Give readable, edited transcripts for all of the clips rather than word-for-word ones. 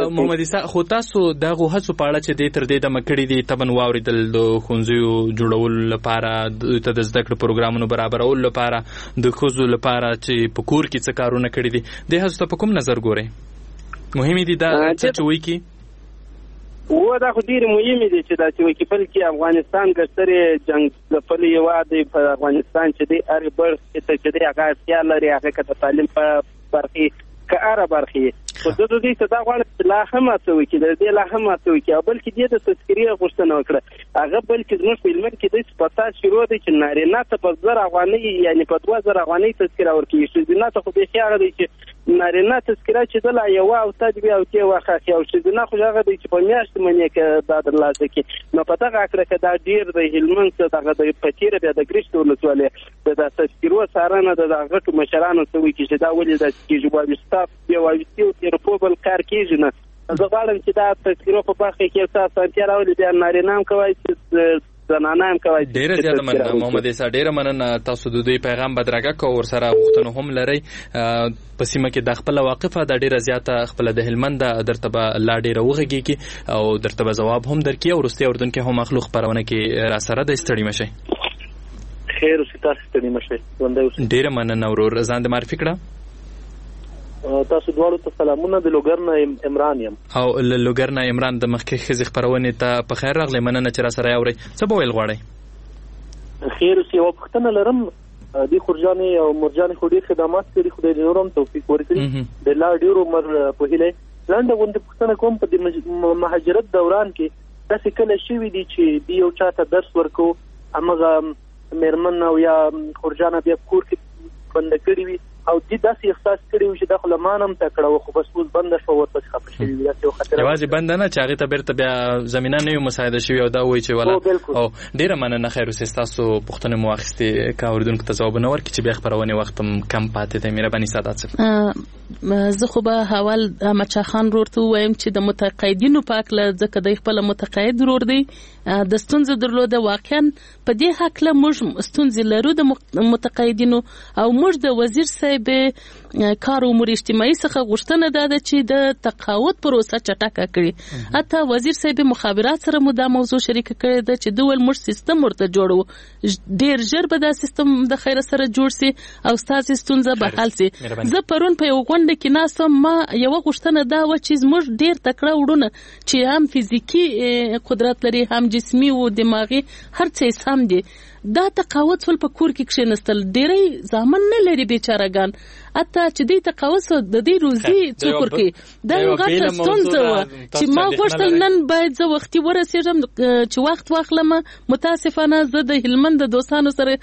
محمد عیسی خو تاسو دغه هڅو په اړه چې د تر دې د مکړې دي تبن واوریدل د ښوونځیو جوړول لپاره ته د زده کړې پروګرامونو برابرول لپاره د ښځو لپاره چې په کور کې څه کارونه کړي دي د هڅو ته په کوم نظر ګورئ مهمې دي دا چې وایي کی و دا خو ډېرې مهمې دي چې دا چې وایي بلکې افغانستان ګټرې جنګ ځپلی هېواد دی په افغانستان چې دی هرې برخې ته چې دی هغه اړتیا لري هغه که د تعلیم په برخې که هره برخې خو زه د دوی ته دا غواړم چې لا هم هڅه وکړي د دې لا هم هڅه وکړي او بلکې دې د تذکرې غوښتنه وکړه هغه بلکې زموږ په هلمند کې داسې فساد شروع دی چې نارینه ته په 1000 افغانۍ یعنې په 2000 افغانۍ تذکره ورکوي ښځینه ته خو بیخي هغه دی چې نارینه تذکره چې ده لا یوه او تدبي او تې واخه اخلي او ښځینه خو هغه دی چې په میاشتې منې که دا ترلاسه کړي نو په دغه هکله که دا ډېر د هلمند څه دغه د په تېره بیا د ګرشت ولسوالۍ د تذکرو څارنه د دغه غټو مشرانو څه وکړي چې دا ولې داسې کېږي وایستا بیا وایستي او تېرپو بل کار کېږي نه زه غواړم چې دا تذکرو په برخه کې څه اسانتیا راولي بیا نارینه هم کولی چې زنانه هم کولی ډېره زیاته مننه محمد عیسی ډېره مننه تاسو د دوی پیغام بدرګه کو ورسره غوښتنو هم لرئ په سیمه کې د خپله واقفه دا ډېره زیاته خپله د هلمند درته به لا ډېره وغږېږي او درته به ځواب هم درکړي او وروستۍ اردن کې هم اخلو خپرونه کې راسره د ستړي مه شئ خیر اوسئ تاسو ستړي مه شئ ژوندی اوسئ ډېره مننه ورور ځان د معرفي کړه تاسو دواړو ته سلامونه د لوګر نه عمران یم او لوګر نه عمران د مخکې ښځې خپرونې ته په خیر راغلی مننه چې راسره یې اورئ څه به ویل غواړئ خیر اوسئ یوه پوښتنه لرم دې خورجانې او مرجانې خو ډېر خدمات کړي خدای دې نور هم توفیق ورکړي د لا ډېر عمر په هیله لنډه غوندې پوښتنه کوم په دې مهاجرت دوران کې داسې کله شوي دي چې دې یو چا ته درس ورکو همغه مېرمن او یا خورجانه بیا کور کې بنده کړي وي او دې داسې احساس کړی و چې دا خو له ما نه هم تکړه وه خو بس اوس بنده شوه ورپسې خفه شوي وي داسې یو خطر یوازې بنده نه چې هغې ته بېرته بیا زمینه نه وي مساعده شوي او دا وایي چې ولا او ډېره مننه خیر اوسئ ستاسو پوښتنې مو واخیستې که اورېدونکو ته ځوابونه ورکړي چې بیا خپرونې وخت هم کم پاتې دی مهرباني سادات صاحب زه خو به اول احمدشاه خان ورور ته ووایم چې د متقاعدینو په هکله ځکه دی خپله متقاعد ورور دی د ستونزې درلوده واقعا په دې هکله موږ ستونزې لرو د متقاعدینو او موږ د وزیر صاحب کار امور اجتماعي څخه غوښتنه ده چې د تقاعد پروسه چټکه کړي حتی وزیر صاحب مخابرات سره مو دا موضوع شریکه کړې ده چې دوی موږ سیستم ورته جوړو ډېر ژر به دا سیستم د خیر سره جوړ سي او ستاسو ستونزه به حل سي زه پرون په یو غونډه کې ناستم ما یو غوښتنه دا و چې موږ ډېر تکړه وړونه چې هم فزیکی قدرت لري هم جسمي او دماغي هر څه سم دي دا تقاعد ول په کور کې کښېنستل ډېری ځامن نه لري بیچارهګان حتی چې دوی تقاعد د دې روزي څوک ورکوي دا یو غټه ستونزه وه چې ما غوښتل نن باید زه وختي ورسېږم چې وخت واخلم متاسفانه زه د هلمند د دوستانو سره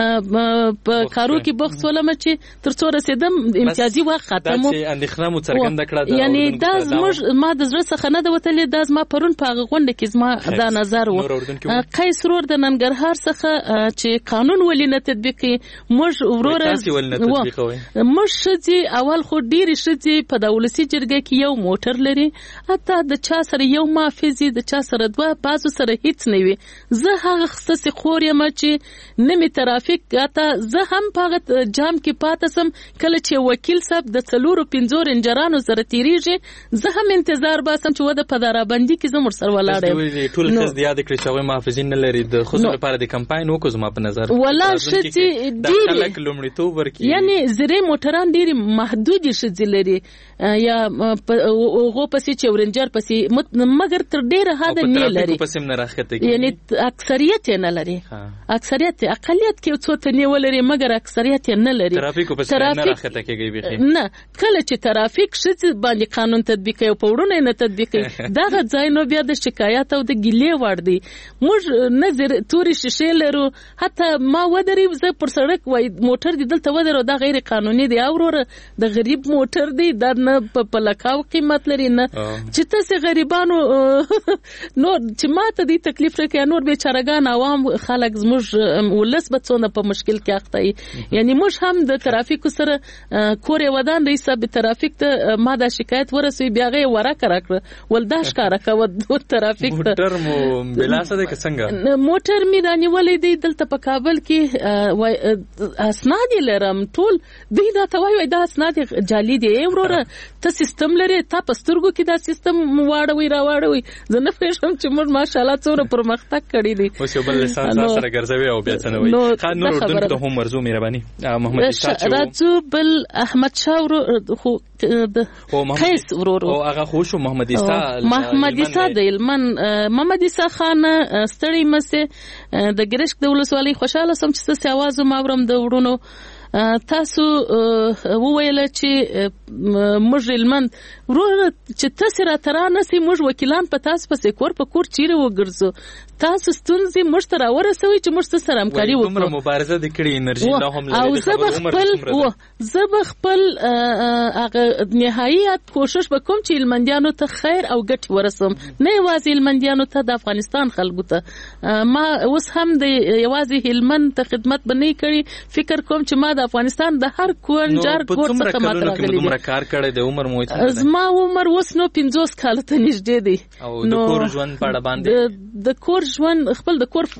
په کارو کې بوخت ولم چې تر څو رسېدم امتیازي وخت ختم و اندېښنه مو څرګنده کړه یعنی دا زموږ ما د زړه څخه نه ده وتلې دا زما پرون په هغه غونډه کې زما دا نظر و قیس رور د ننګرهار څخه چې قانون ولې نه تطبیقي موږ وروره موږ ښځې اول خو ډېرې ښځې په د ولسي جرګه کې یو موټر لري حتی د چا سره یو محافظ د چا سره دوه بعضو سره هیڅ نه وي زه هغه خصوصي خور یم چې نه مې ترافیک حتی زه هم په هغه جام کې پاته سم کله چې وکیل صاحب د 4-5 رنجرانو سره تېرېږي زه هم انتظار باسم چې وده په دارابندي کې زه ورسره ولاړ یم ټول ښځې د یاد کړي چې هغوی محافظین نه لري د ښځو لپاره د کمپاین وکړو زما په نظر ولا ښځې ډېرې خلک لومړیتوب ورکړي یعنې زرې موټران ډېرې محدودې ښځې لري یا هغو پسې چې رنجر پسې مګر تر ډېره حده نه لري یعنې اکثریت یې نه لري اکثریت اقلیت کې څو تنې ولري مګر اکثریت یې نه لري ترافیکو پسې نه راښکته کېږي بیخي نه کله چې ترافیک ښځې باندې قانون تطبیقوي او په وړونه یې نه تطبیقوي دغه ځای نو بیا د شکایت او د ګیلې وړ دی موږ نه تورې شیشې لرو حتی ما ودرې زه پر سړک وای موټر دی دلته ودرو دا غیر قانوني دی او وروره د غریب موټر دی دا نه په لکاو قیمت لري نه چې تاسو غریبانو نور چې ماته دی تکلیف راکې نور بیچارهګان عوام خلک زموږ ولس به څونه په مشکل کې اخته وي یعنی موږ هم د ترافیکو سره کورې ودان رئیس صاحب ترافیک ته ما دا شکایت ورسوي بیا غي ورکه راکړه ول دا ښکارا کوي ترافیک ته موټر مو بلاسه ده څنګه موټر می رانی ولې دی دلته په کابل کې اسناد لرم ټول دوی دا ته وایي دا اسناد جعلي دي وروره ته سیستم لري تا په سترګو کې دا سیستم واړوي راواړوي زه نه پوهېږم چې موږ ماشاءالله څومره پرمختګ کړی دی اوس یو بل لسان سره ګرځوي او بیا څه نه وایي خان نور اردن ته هم ورځو مهرباني محمد عیسی راځو بل احمد شاه خو قیس ورور او هغه خو شو محمد عیسی د هلمند محمد عیسی خان ستړی مسه د ګرشک د ولسوالۍ خوشاله سم چې څه आवाज ماورم د وړونو تاسو وویل چې موږ هلمند ورور چې تاسو را ترانه سي موږ وکیلان په تاسو پسې کور په کور چیرې وګرځو تاسو ستونزې موږ ته راورسوي چې موږ سره همکاري وکړو دومره مبارزه د کړې انرژي لا هم لري او زه خپل هغه نهایت کوشش وکوم چې هلمندیانو ته خیر او ګټه ورسوم نه یوازې هلمندیانو ته د افغانستان خلکو ته ما اوس هم د یوازې هلمند ته خدمت بنې کړی فکر کوم چې ما د افغانستان د هر کونجار کور څخه ماته راغلی دومره کار کړی د عمر موت زما عمر اوس نو 50 کال ته نږدې دی او د کور ژوند په اړه باندې د کور ژوند خپل د کور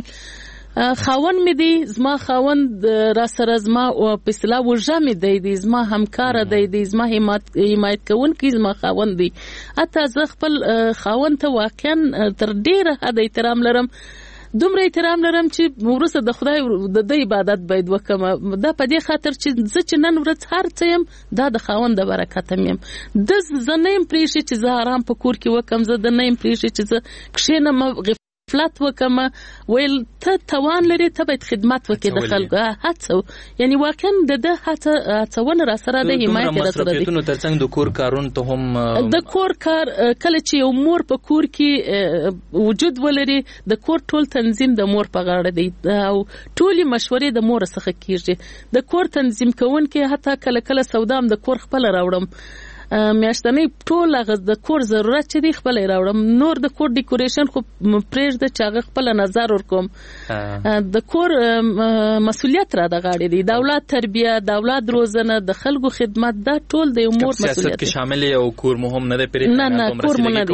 خاون می دی زما خاون را سره زما په اصطلاح وژه می دی زما همکار دی زما حمایت کوونکی زما خاون دی حتی زه خپل خاون ته واقعا تر ډیره حد احترام لرم دومره احترام لرم چې ورسره د خدای د عبادت باید وکم دا په دې خاطر چې زه چې نن ورځ هر څه يم دا د خاوند د برکت يم د زنیم پریشي چې زه آرام په کور کې وکم زه د نیم پریشي چې زه کښینم غفلت وکم ویل ته توان لري ته باید خدمت وکړې د خلکو هڅه یعنی واقعا د هڅونه را سره د حمایت را سره دي ترڅنګ د کور کارون ته هم د کور کار کله چې یو مور په کور کې وجود ولري د کور ټول تنظیم د مور په غاړه دی او ټولي مشورې د مور څخه کیږي د کور تنظیم کوونکې حتی کله سودام د کور خپل راوړم میاشتنی ټول هغه د کور ضرورت چې دی خپل راوړم نور د کور ډیکوریشن خو پرېږده چې هغه خپل نظر ورکوم د کور مسولیت را د غاړې دی د اولاد تربیه د اولاد روزنه د خلکو خدمت دا ټول د امور مسولیت کې شامل او کور مهم نه دی پرې نه کور مهم نه دی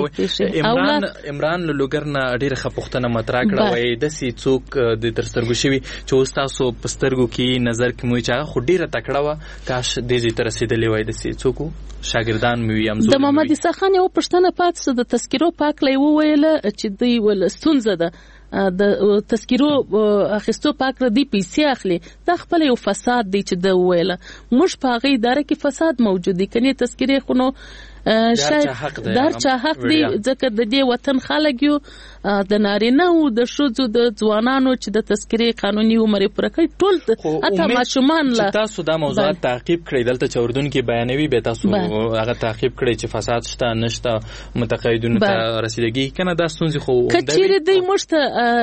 عمران لوګرنا ډیره خپختنه مطرح کړه وای د سي څوک د ترسترګو شوی چې تاسو پسترګو کې نظر کې مو چې خو ډیره تکړه وا کاش د دې تر رسیدلې وای د سي څوک شاګردان مې یم د محمد عیسی خان یو پښتنه پاتې د تذکرو پاکلې وویل چې دوی ول ستونزه ده د تذکرو اخیستو پاک دی پیسې اخلي دا خپل یو فساد دی چې د ویل موږ په غي اداره کې فساد موجود دي کني تذکرې خونو شاید در چا حق دی ځکه د دې وطن خلک یو د نارینه او د شوزو د ځوانانو چې د تذکرې قانوني عمر پوره کوي ټول حتی ماشومان لا تاسو دا موضوعات تعقیب کړئ دلته چوردون کې بیانوي به تاسو هغه تعقیب کړئ چې فساد شته نشته متقاعدونو ته رسیدګي کنه دا ستونزې خو کچېره دی مشته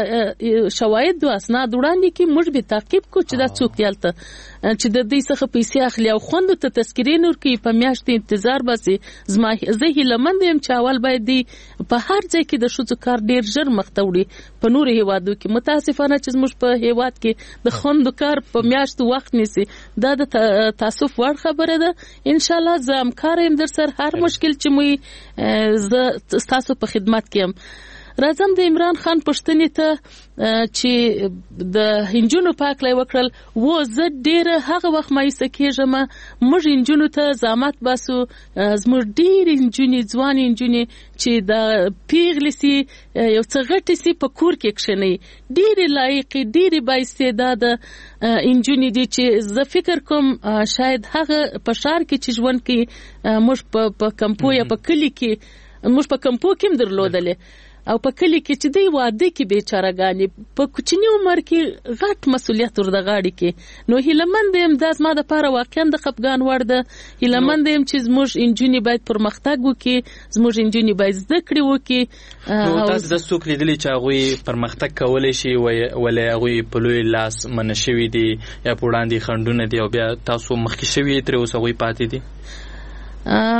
شواهد او اسناد وړاندې کې موږ به تعقیب کو چې دا څوک یالته چې د دې څخه پیسې اخلي او خوند ته تذکرې نور کې په میاشت انتظار باسي زه هیلمند يم چې اول باید دی په هر ځای کې د شوڅو کار ډیر ژر مخته وړي په نور هیوادو کې متاسفانه چې موږ په هیواد کې د خوند کار په میاشت وخت نیسي دا د تاسف وړ خبره ده ان شاء الله زه همکار يم در سره هر مشکل چې مې زه تاسو په خدمت کې يم راځم د عمران خان پښتنې ته چې د هنجونو پاکلای وکړل و زه ډېر هغه وخت مایسته کېږم موږ هنجونو ته زحمت باسو زموږ ډېر هنجونې ځوان هنجونې چې د پیغلې سي یو څه غټې سي په کور کې کښېني ډېرې لایقې ډېرې بااستعداده هنجونې دي چې زه فکر کوم شاید هغه په ښار کې چې ژوند کوي موږ په کمپو یا په کلي کې موږ په کمپو کې هم درلودلې او په کلی کې چې دی واده کې بیچارهګانی په کوچنی عمر کې غټ مسولیت ور د غاړي کې نو هیلمند هم د ازما د پاره واقعا د خپګان ور ده هیلمند هم چې زموږ انجونی باید پرمختګ وکړي زموږ انجونی باید زده کړې وکړي نو تاسو د څوک لیدلی چې هغه پرمختګ کولای شي ولې هغه په لوی لاس منشوي دي یا په وړاندې خندونه دي او بیا تاسو مخکې شوی تر اوسه وي پاتې دي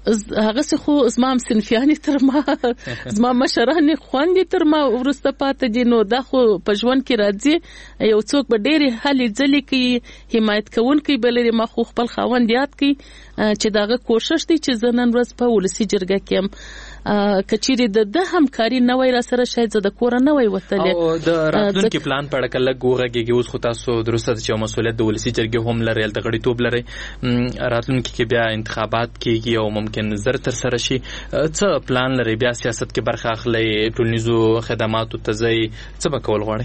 هغه څه خو زما هم صنفیانې تر ما زما مشرانې خوندې تر ما وروسته پاتې دي، نو دا خو په ژوند کې راځي. یو څوک به ډېرې هلې ځلې کوي، حمایت کوونکی به لري. ما خو خپل خاوند یاد کوي چې دغه کوشش دی چې زه نن ورځ په ولسي جرګه کې یم. کچېرې د همکاري نه وای را سره شاید زه د کوره نه وای وتلې. او د راتلونکي پلان په اړه کله وغږیږي. اوس خو تاسو درسته چې مسؤلیت د ولسي جرګې هم لري، د غړیتوب لري. راتلونکي کې بیا انتخابات کېږي او ممکن زر تر سره شي. څه پلان لري؟ بیا سیاست کې برخه اخلي، ټولنیزو خدماتو ته ځئ، څه به کول غواړئ؟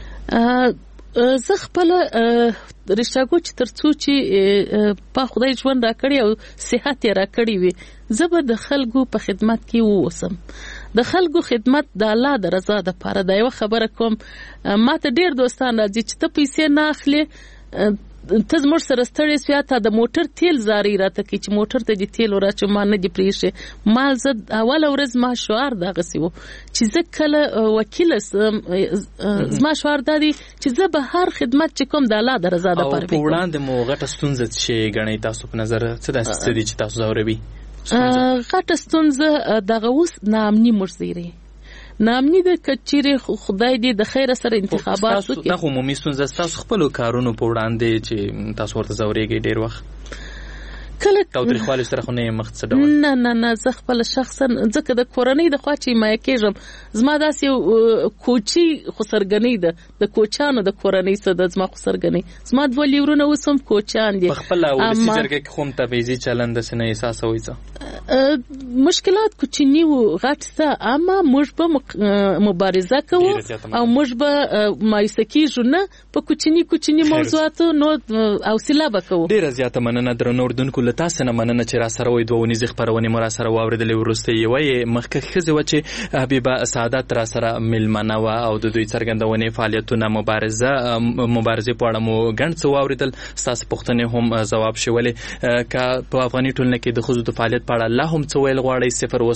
زه خپل رښتیاګو چې ترڅو چې په خدای ژوند راکړي او صحت یې راکړي وي، زه به د خلکو په خدمت کې ووسم. د خلکو خدمت د الله د رضا لپاره. دا یو خبره کوم، ما ته ډېر دوستان راځي چې ته پیسې نه اخلي، ته زموږ سره ستړی سوې، تا د موټر تیل زاري راته کوي چې موټر ته دې تیل وراچو، ما نه دې پرېښې. ما زه اوله ورځ ما شعار دغسې و چې زه کله وکیله زما شعار دا دی چې زه به هر خدمت چې کوم د الله د رضا دپاره په وړاندې مو غټه ستونزه څه ګڼئ تاسو په نظر؟ څه داسې څه دي چې تاسو ځوروي؟ غټه ستونزه دغه اوس ناامني موږ زیری نامني د کچېرې خدای دې د خیر سره انتخابات وکړي. دا عمومي ستونزه تاسو خپل کارونو په وړاندې چې تاسو ورته ځورېږئ ډېر وخت کله تاوتریخوالي سره خو نه یې مخ څه ډول؟ نه زه خپل شخصا ځکه د کورنۍ د خوا چې حمایه کېږم، زما داسې یو کوچي خسرګنۍ ده د کوچانو د کورنۍ څه ده زما خسرګنۍ. زما دوه لیورونه اوس هم کوچان دي. په خپله ولسي جرګه کې خو هم تبعیضي چلند داسې نه احساسوئ څه؟ مشکلات کوچني و غټ څه، اما موږ به مبارزه کوو او موږ به مایوسه کېږو نه په کوچني موضوعاتو، نو حوصله به کوو. ډېره زیاته مننه درنو اردوونکو، له تاسو نه مننه چې را سره وئ. دوه اونیزې خپرونې مو را سره واورېدلې. وروسته یوه یې مخکښ ښځې وه چې حبیبه سعادت را سره میلمنه وه او د دوی څرګندونې، فعالیتونه، مبارزې په اړه مو ګڼ څه واورېدل. ستاسو پوښتنې هم ځواب شولې. که په افغاني ټولنه کې د ښځو د فعالیت په اړه لا هم څه ویل غواړئ،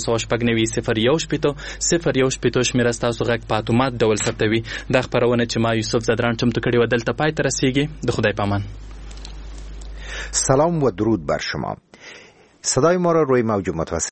02900 شمېره ستاسو غږ په اتومات ډول ثبتوي. دا خپرونه چې ما یوسف زدران چمتو کړې وه دلته پای ته رسیږي. د خدای پامان. سلام و درود بر شما. صدای ما را روی موج متوسط